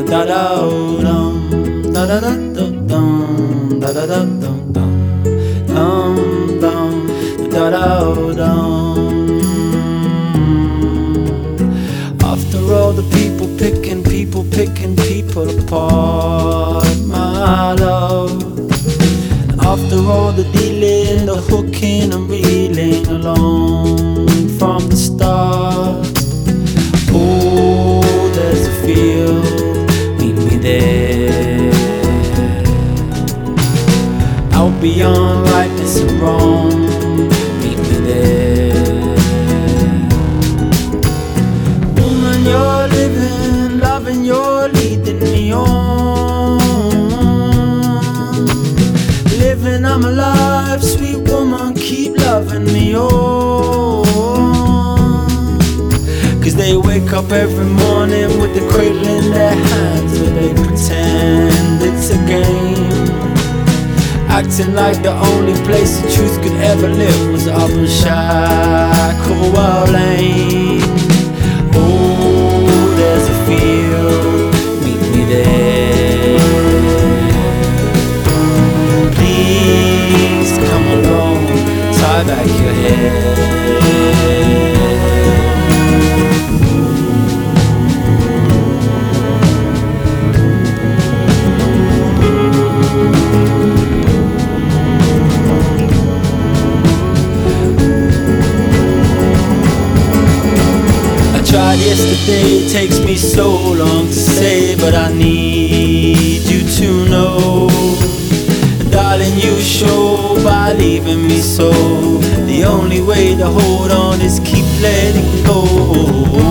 da da dum, da da da dum, da da da dum, dum dum, da da dum. After all the people picking people apart, my love. After all the dealing, the hooking and reeling along from the start. Oh, there's a field, meet me there. Out beyond rightness and wrong, meet me there. Woman, you're living, loving, you're leading me on. Living, I'm alive, sweet woman, keep loving me on. Cause they wake up every morning with the cradle in their hands, where they pretend it's a game, acting like the only place the truth could ever live was up in Shacklewell Lane. Oh, there's a field, meet me there. Please come along, tie back your hair. Tried yesterday, it takes me so long to say, but I need you to know, darling, you show by leaving me so. The only way to hold on is keep letting go.